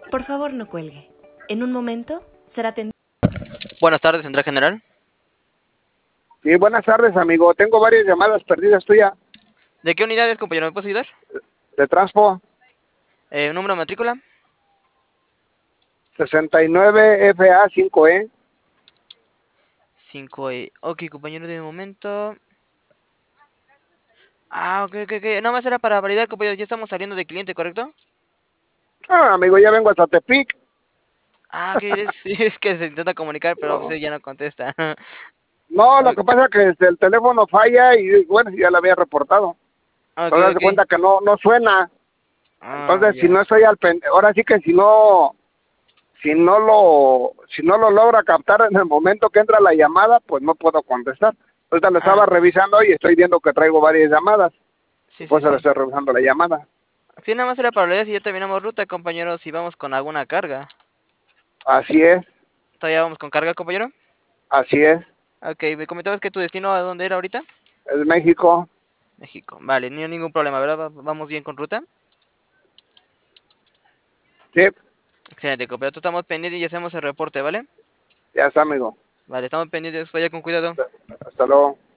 Por favor, no cuelgue. En un momento será atendido. Buenas tardes, Central General. Sí, buenas tardes, amigo. Tengo varias llamadas perdidas tuyas ¿De qué unidades, compañero? ¿Me puedes ayudar? de Transpo. ¿Número de matrícula? 69FA5E. 5E. Ok, compañero, de momento. Ah, ok. Nada más era para validar, compañero. Ya estamos saliendo de cliente, ¿correcto? Ah, amigo, ya vengo hasta Tepic. Ah, ok, es que se intenta comunicar, pero No, usted ya no contesta. no, lo Ok, que pasa es que el teléfono falla y bueno, ya lo había reportado. Entonces ok. se cuenta que no suena. Ah, Entonces, si ya. no estoy ahora sí que si no lo logra captar en el momento que entra la llamada, pues no puedo contestar. Ahorita lo Ah, estaba revisando y estoy viendo que traigo varias llamadas. Y sí. pues ahora estoy revisando la llamada. Sí, nada más era para validar si ya terminamos ruta, compañero, si vamos con alguna carga. Así es, ¿Todavía vamos con carga, compañero? así es. Ok, me comentabas que tu destino a dónde era ahorita. Es México. México. Vale, ni ningún problema, ¿verdad? Vamos bien con ruta. Sí, Excelente, compañero. Estamos pendientes y hacemos el reporte, ¿vale? ya está, amigo. Vale, estamos pendientes. Vaya con cuidado. Hasta luego.